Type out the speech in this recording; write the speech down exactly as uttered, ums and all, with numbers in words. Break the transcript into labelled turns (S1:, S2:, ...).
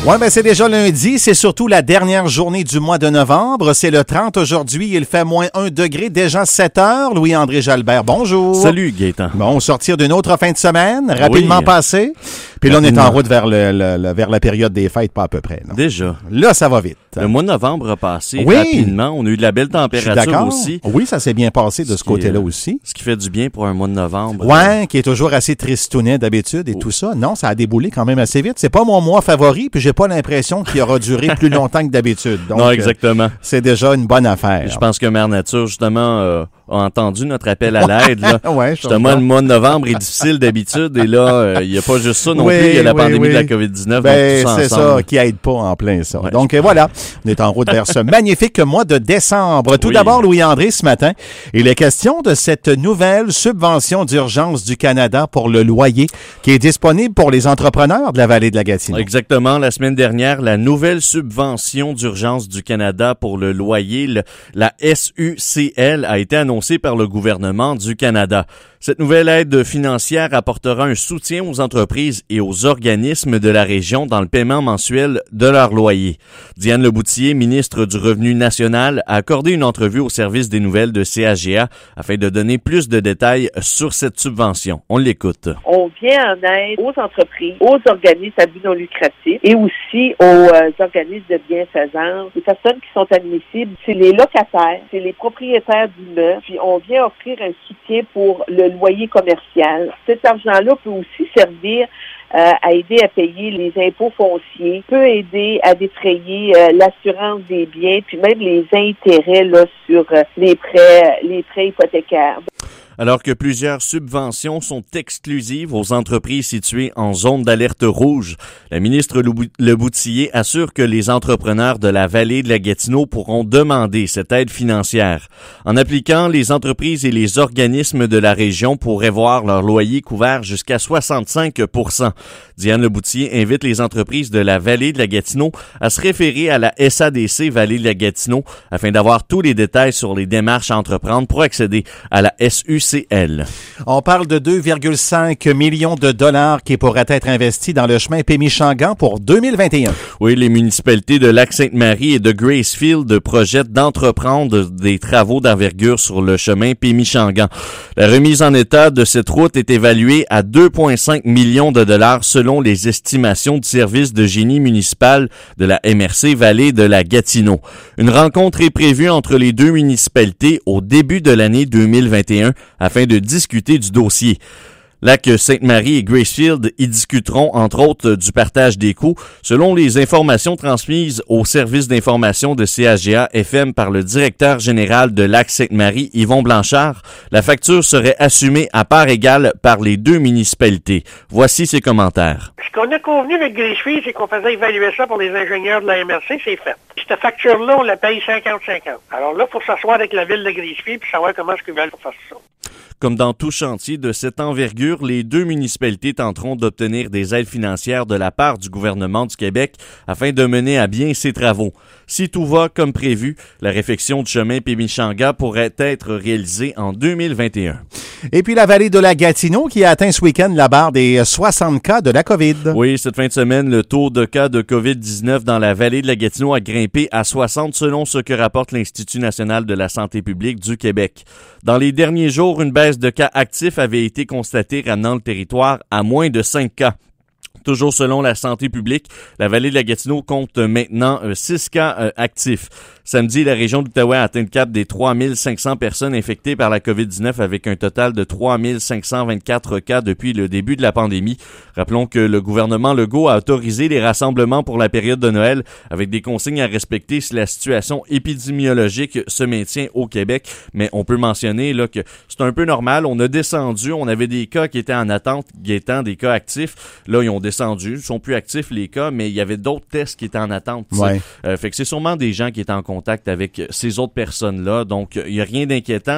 S1: Oui, ben c'est déjà lundi. C'est surtout la dernière journée du mois de novembre. C'est le trente aujourd'hui. Il fait moins un degré, déjà sept heures. Louis-André Jalbert, bonjour.
S2: Salut, Gaétan.
S1: Bon, sortir d'une autre fin de semaine, rapidement
S2: oui.
S1: passé. Puis là, on est en route vers, le, le, le, vers la période des fêtes, pas à peu près. Non?
S2: Déjà.
S1: Là, ça va vite.
S2: Le mois de novembre a passé
S1: oui.
S2: rapidement. On a eu de la belle température aussi.
S1: Oui, ça s'est bien passé de ce,
S2: ce
S1: côté-là
S2: est,
S1: aussi.
S2: Ce qui fait du bien pour un mois de novembre.
S1: Ouais, qui est toujours assez tristounet d'habitude et oh. tout ça. Non, ça a déboulé quand même assez vite. C'est pas mon mois favori, puis j'ai pas l'impression qu'il aura duré plus longtemps que d'habitude. Donc,
S2: non, exactement.
S1: Euh, c'est déjà une bonne affaire.
S2: Je pense que Mère Nature, justement, euh, a entendu notre appel à l'aide. Là.
S1: ouais,
S2: justement, le mois de novembre est difficile d'habitude et là, il euh, n'y a pas juste ça non
S1: oui,
S2: plus. Il y a la
S1: oui,
S2: pandémie
S1: oui.
S2: de la covid dix-neuf.
S1: Ben,
S2: donc,
S1: c'est
S2: ensemble.
S1: ça qui aide pas en plein ça.
S2: Ouais,
S1: donc, voilà, on est en route vers ce magnifique mois de décembre. Tout
S2: oui.
S1: d'abord, Louis-André, ce matin, il est question de cette nouvelle subvention d'urgence du Canada pour le loyer qui est disponible pour les entrepreneurs de la vallée de la Gatineau.
S2: Exactement. La semaine dernière, la nouvelle subvention d'urgence du Canada pour le loyer, le, la S U C L, a été annoncée par le gouvernement du Canada. Cette nouvelle aide financière apportera un soutien aux entreprises et aux organismes de la région dans le paiement mensuel de leur loyer. Diane Leboutillier, ministre du Revenu national, a accordé une entrevue au service des nouvelles de C A G A afin de donner plus de détails sur cette subvention. On l'écoute.
S3: On vient en aide aux entreprises, aux organismes à but non lucratif et aussi aux euh, organismes de bienfaisance. Les personnes qui sont admissibles, c'est les locataires, c'est les propriétaires d'immeubles, puis on vient offrir un soutien pour le loyer commercial. Cet argent-là peut aussi servir euh, à aider à payer les impôts fonciers, peut aider à défrayer euh, l'assurance des biens, puis même les intérêts là sur euh, les prêts, les prêts hypothécaires.
S2: Alors que plusieurs subventions sont exclusives aux entreprises situées en zone d'alerte rouge, la ministre Leboutillier assure que les entrepreneurs de la vallée de la Gatineau pourront demander cette aide financière. En appliquant, les entreprises et les organismes de la région pourraient voir leur loyer couvert jusqu'à soixante-cinq pour cent. Diane Leboutillier invite les entreprises de la vallée de la Gatineau à se référer à la S A D C Vallée de la Gatineau afin d'avoir tous les détails sur les démarches à entreprendre pour accéder à la S U C L.
S1: On parle de deux virgule cinq millions de dollars qui pourraient être investis dans le chemin Pémichangan pour deux mille vingt et un.
S2: Oui, les municipalités de Lac-Sainte-Marie et de Gracefield projettent d'entreprendre des travaux d'envergure sur le chemin Pémichangan. La remise en état de cette route est évaluée à deux virgule cinq millions de dollars selon les estimations du service de génie municipal de la M R C Vallée de la Gatineau. Une rencontre est prévue entre les deux municipalités au début de l'année deux mille vingt et un afin de discuter du dossier. Lac-Sainte-Marie et Gracefield y discuteront, entre autres, du partage des coûts. Selon les informations transmises au service d'information de C A G A F M par le directeur général de Lac-Sainte-Marie, Yvon Blanchard, la facture serait assumée à part égale par les deux municipalités. Voici ses commentaires.
S4: Ce qu'on a convenu avec Gracefield, c'est qu'on faisait évaluer ça pour les ingénieurs de la M R C, c'est fait. Cette facture-là, on la paye cinquante cinquante. Alors là, il faut s'asseoir avec la ville de Gracefield et savoir comment est-ce qu'ils veulent faire ça.
S2: Comme dans tout chantier de cette envergure, les deux municipalités tenteront d'obtenir des aides financières de la part du gouvernement du Québec afin de mener à bien ces travaux. Si tout va comme prévu, la réfection du chemin Pémichangan pourrait être réalisée en deux mille vingt et un.
S1: Et puis la vallée de la Gatineau qui a atteint ce week-end la barre des soixante cas de la COVID.
S2: Oui, cette fin de semaine, le taux de cas de covid dix-neuf dans la vallée de la Gatineau a grimpé à soixante selon ce que rapporte l'Institut national de la santé publique du Québec. Dans les derniers jours, une baisse de cas actifs avait été constatée ramenant le territoire à moins de cinq cas. Toujours selon la santé publique, la vallée de la Gatineau compte maintenant euh, six cas euh, actifs. Samedi, la région d'Outaouais a atteint le cap des trois mille cinq cents personnes infectées par la covid dix-neuf avec un total de trois mille cinq cent vingt-quatre cas depuis le début de la pandémie. Rappelons que le gouvernement Legault a autorisé les rassemblements pour la période de Noël avec des consignes à respecter si la situation épidémiologique se maintient au Québec. Mais on peut mentionner là que c'est un peu normal. On a descendu, on avait des cas qui étaient en attente, qui étant des cas actifs. Là, ils ont descendu, ils sont plus actifs les cas, mais il y avait d'autres tests qui étaient en attente.
S1: Ouais.
S2: Euh, fait que c'est sûrement des gens qui étaient en contact avec ces autres personnes-là. Donc, il n'y a rien d'inquiétant.